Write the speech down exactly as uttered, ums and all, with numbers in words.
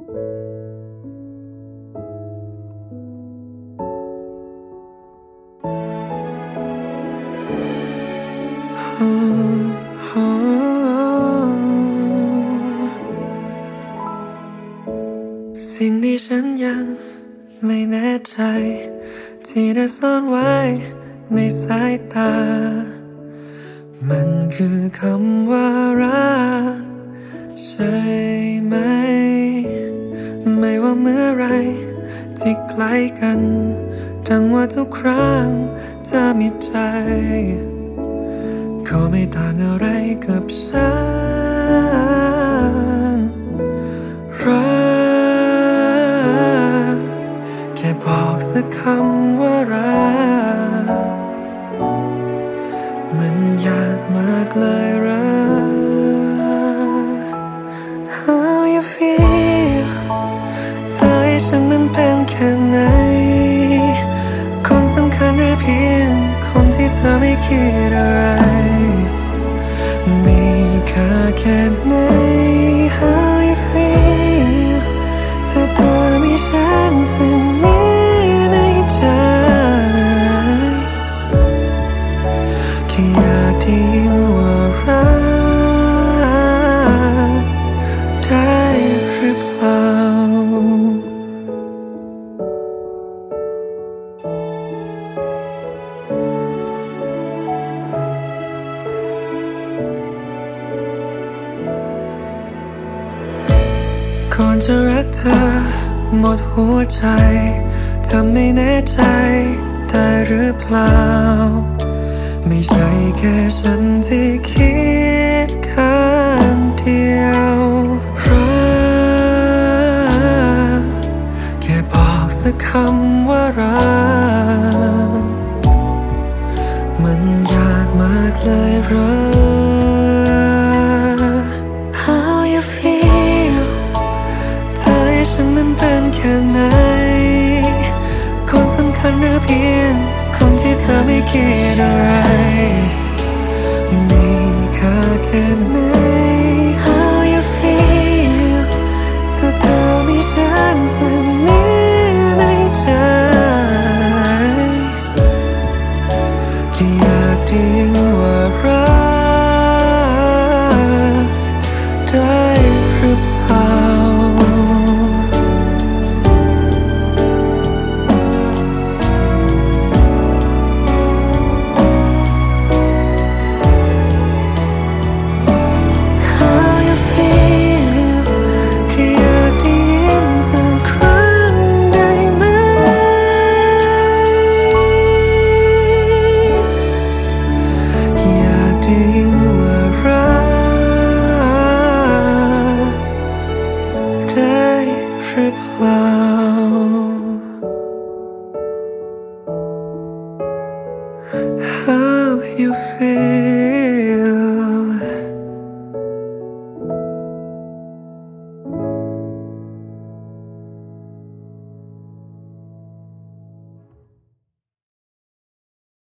สิ่งที่ฉันยังไม่แน่ใจที่ได้ซ่อนไว้ในสายตามันคือคำว่ารักใช่ไหมไม่ว่าเมื่อไรที่ใกล้กันดังว่าทุกครั้งเธอมีใจก็ไม่ต่างอะไรกับฉันรักแค่บอกสักคำว่ารักมันยากมากเลยรัก How you feel เธอให้ฉันนั้นเป็นแค่ไหนคนสำคัญหรือเพียงคนที่เธอไม่คิดอะไรมีค่าแค่ไหน How you feel ถ้าเธอมีฉันสิ่งนี้ในใจแค่อยากได้ยินว่ารักได้หรือเปล่าก่อนจะรักเธอหมดหัวใจทำไม่แน่ใจได้หรือเปล่าไม่ใช่แค่ฉันที่คิดข้างเดียวรักแค่บอกสักคำว่ารักมันยากมากเลยรัก How you feel เธอให้ฉันนั้นเป็นแค่ไหนคนสำคัญหรือเพียงคนที่เธอไม่คิดอะไรมีค่าแค่ไหน How you feel ถ้าเธอมีฉันสิ่งนี้ในใจแค่อยากได้ยินว่ารักได้หรือเปล่าได้หรือเปล่า How you feel